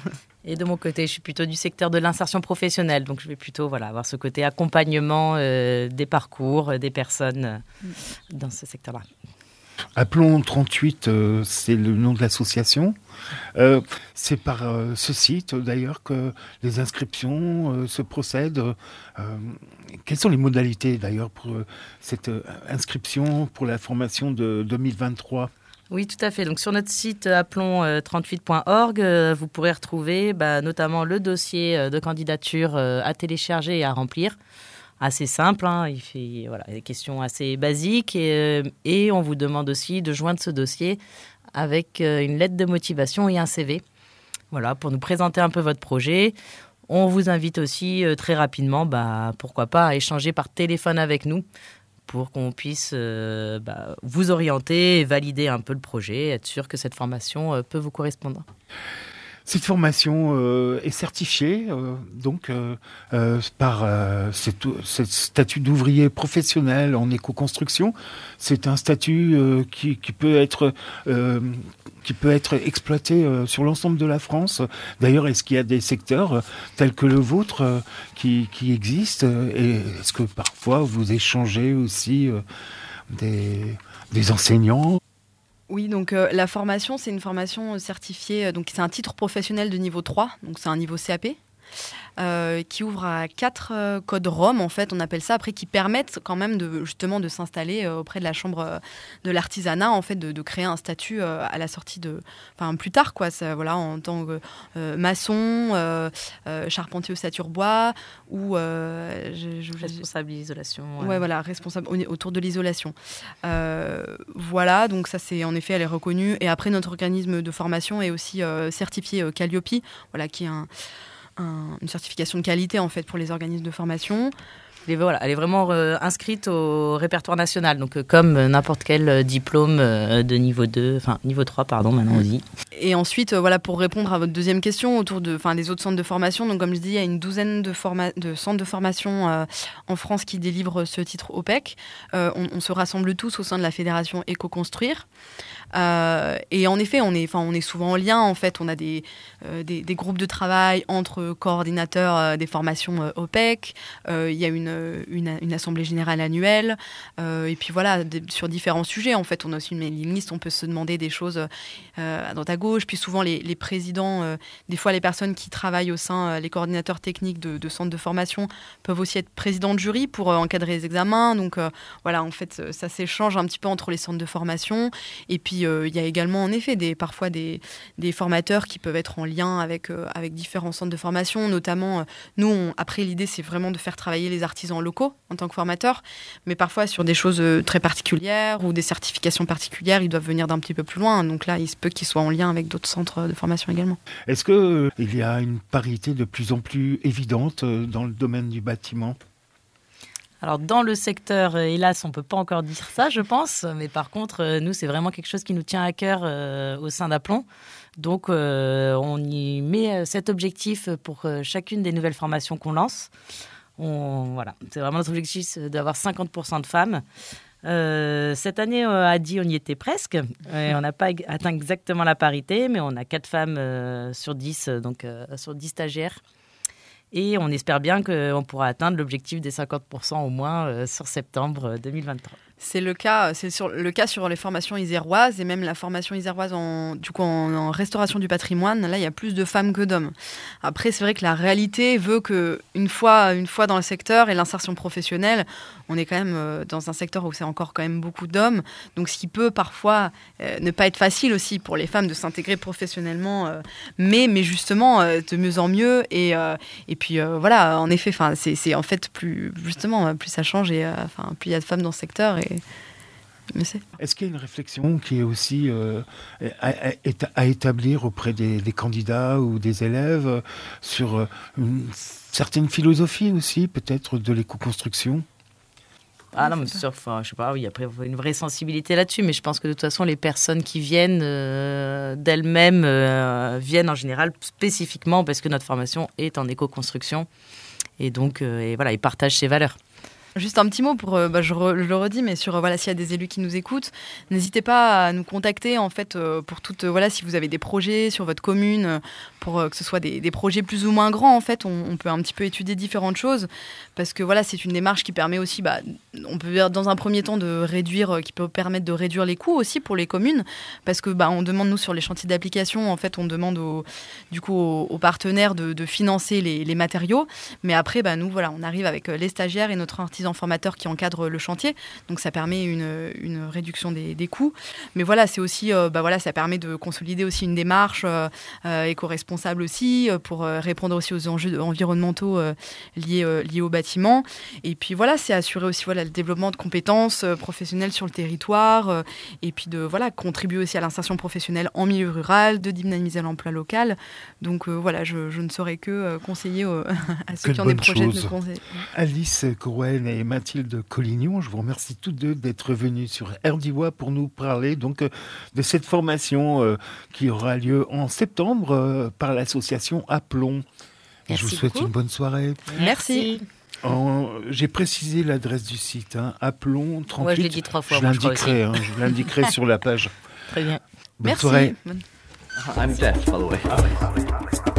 Et de mon côté, je suis plutôt du secteur de l'insertion professionnelle, donc je vais plutôt voilà, avoir ce côté accompagnement euh, des parcours euh, des personnes euh, dans ce secteur-là.
Appelons trente-huit, euh, c'est le nom de l'association. Euh, c'est par euh, ce site d'ailleurs que les inscriptions euh, se procèdent. Euh, quelles sont les modalités d'ailleurs pour euh, cette euh, inscription pour la formation de deux mille vingt-trois ?
Oui, tout à fait. Donc sur notre site appelons trente-huit point org, euh, vous pourrez retrouver bah, notamment le dossier euh, de candidature euh, à télécharger et à remplir. Assez simple, hein, il fait voilà, des questions assez basiques et, euh, et on vous demande aussi de joindre ce dossier avec euh, une lettre de motivation et un C V. Voilà, pour nous présenter un peu votre projet. On vous invite aussi euh, très rapidement, bah, pourquoi pas, à échanger par téléphone avec nous pour qu'on puisse euh, bah, vous orienter et valider un peu le projet, être sûr que cette formation euh, peut vous correspondre.
Cette formation euh, est certifiée euh, donc euh, euh, par euh, cette, cette statut d'ouvrier professionnel en éco-construction. C'est un statut euh, qui, qui peut être euh, qui peut être exploité euh, sur l'ensemble de la France. D'ailleurs, est-ce qu'il y a des secteurs euh, tels que le vôtre euh, qui, qui existent et est-ce que parfois vous échangez aussi euh, des, des enseignants ?
Oui, donc euh, la formation, c'est une formation certifiée, euh, donc c'est un titre professionnel de niveau trois, donc c'est un niveau C A P. euh, qui ouvre à quatre euh, codes Roms, en fait, on appelle ça, après, qui permettent quand même de, justement de s'installer euh, auprès de la Chambre euh, de l'artisanat, en fait, de, de créer un statut euh, à la sortie de... Enfin, plus tard, quoi, ça, voilà, en tant que euh, maçon, euh, euh, charpentier ossature bois, ou... Euh, je, je,
responsable d'isolation.
Ouais,
ouais,
voilà, responsable autour de l'isolation. Euh, voilà, donc ça, c'est en effet, elle est reconnue. Et après, notre organisme de formation est aussi euh, certifié euh, Calliope, voilà, qui est un, un, une certification de qualité en fait pour les organismes de formation.
Elle est, voilà, elle est vraiment euh, inscrite au répertoire national, donc euh, comme euh, n'importe quel euh, diplôme euh, de niveau deux, enfin niveau trois, pardon, maintenant on dit.
Et ensuite, euh, voilà, pour répondre à votre deuxième question autour de, enfin, des autres centres de formation, donc comme je dis, il y a une douzaine de, forma- de centres de formation euh, en France qui délivrent ce titre O P E C. Euh, on, on se rassemble tous au sein de la fédération Éco-Construire. Euh, et en effet, on est, enfin, on est souvent en lien. En fait, on a des, euh, des, des groupes de travail entre coordinateurs euh, des formations euh, O P E C. Euh, il y a une, une, une assemblée générale annuelle. Euh, et puis voilà, des, sur différents sujets. En fait, on a aussi une mailing list. On peut se demander des choses euh, à droite à gauche. Puis souvent, les, les présidents, euh, des fois, les personnes qui travaillent au sein, euh, les coordinateurs techniques de, de centres de formation peuvent aussi être présidents de jury pour euh, encadrer les examens. Donc euh, voilà, en fait, ça s'échange un petit peu entre les centres de formation. Et puis, il euh, y a également, en effet, des, parfois des, des formateurs qui peuvent être en lien avec, euh, avec différents centres de formation. Notamment, euh, nous, on, après, l'idée, c'est vraiment de faire travailler les artisans locaux en tant que formateurs. Mais parfois, sur des choses euh, très particulières ou des certifications particulières, ils doivent venir d'un petit peu plus loin. Donc là, il se peut qu'ils soient en lien avec d'autres centres de formation également.
Est-ce qu'il euh, y a une parité de plus en plus évidente euh, dans le domaine du bâtiment ?
Alors, dans le secteur, hélas, on ne peut pas encore dire ça, je pense. Mais par contre, nous, c'est vraiment quelque chose qui nous tient à cœur euh, au sein d'Aplomb. Donc, euh, on y met cet objectif pour euh, chacune des nouvelles formations qu'on lance. On, voilà, c'est vraiment notre objectif d'avoir cinquante pour cent de femmes. Euh, cette année, euh, à Die, on y était presque. Et on n'a pas atteint exactement la parité, mais on a quatre femmes euh, sur dix, donc euh, sur dix stagiaires. Et on espère bien qu'on pourra atteindre l'objectif des cinquante pour cent au moins euh, sur septembre deux mille vingt-trois.
C'est le cas, c'est sur, le cas sur les formations iséroises et même la formation iséroise en, du coup, en, en restauration du patrimoine. Là, il y a plus de femmes que d'hommes. Après, c'est vrai que la réalité veut qu'une fois, une fois dans le secteur et l'insertion professionnelle, on est quand même euh, dans un secteur où c'est encore quand même beaucoup d'hommes. Donc, ce qui peut parfois euh, ne pas être facile aussi pour les femmes de s'intégrer professionnellement, euh, mais, mais justement euh, de mieux en mieux. Et, euh, et puis, euh, voilà, en effet, c'est, c'est en fait plus, justement, plus ça change et euh, plus il y a de femmes dans ce secteur. Et Mais c'est...
Est-ce qu'il y a une réflexion qui est aussi euh, à, à, à établir auprès des, des candidats ou des élèves euh, sur euh, une certaine philosophie aussi, peut-être de l'éco-construction ?
Ah non, mais c'est sûr, enfin, je sais pas, oui, après, il faut une vraie sensibilité là-dessus, mais je pense que de toute façon, les personnes qui viennent euh, d'elles-mêmes euh, viennent en général spécifiquement parce que notre formation est en éco-construction et donc, euh, et voilà, ils partagent ces valeurs.
Juste un petit mot pour, euh, bah, je, re, je le redis, mais sur euh, voilà, s'il y a des élus qui nous écoutent, n'hésitez pas à nous contacter en fait euh, pour toutes, euh, voilà, si vous avez des projets sur votre commune, euh, pour euh, que ce soit des, des projets plus ou moins grands en fait, on, on peut un petit peu étudier différentes choses parce que voilà, c'est une démarche qui permet aussi, bah, on peut dire dans un premier temps de réduire, euh, qui peut permettre de réduire les coûts aussi pour les communes parce que bah, on demande nous sur les chantiers d'application en fait, on demande aux, du coup aux, aux partenaires de, de financer les, les matériaux, mais après bah, nous voilà, on arrive avec les stagiaires et notre artisan formateurs qui encadrent le chantier, donc ça permet une, une réduction des, des coûts, mais voilà, c'est aussi, euh, bah voilà, ça permet de consolider aussi une démarche euh, euh, éco-responsable aussi, euh, pour euh, répondre aussi aux enjeux environnementaux euh, liés, euh, liés au bâtiment, et puis voilà, c'est assurer aussi voilà, le développement de compétences euh, professionnelles sur le territoire, euh, et puis de voilà, contribuer aussi à l'insertion professionnelle en milieu rural, de dynamiser l'emploi local, donc euh, voilà, je, je ne saurais que euh, conseiller euh, à ceux
que
qui ont des projets
chose.
de conseil.
Alice Cohen et Mathilde Collignon, je vous remercie toutes deux d'être venues sur Erdiwa pour nous parler donc de cette formation euh, qui aura lieu en septembre euh, par l'association Aplomb. Et je vous souhaite beaucoup. Une bonne soirée.
Merci.
En, j'ai précisé l'adresse du site, hein, Aplomb trente-huit.
Ouais, je l'ai dit trois fois.
Je l'indiquerai, hein, je l'indiquerai sur la page.
Très bien.
Bonne
Merci.
soirée.
I'm deaf, by the way.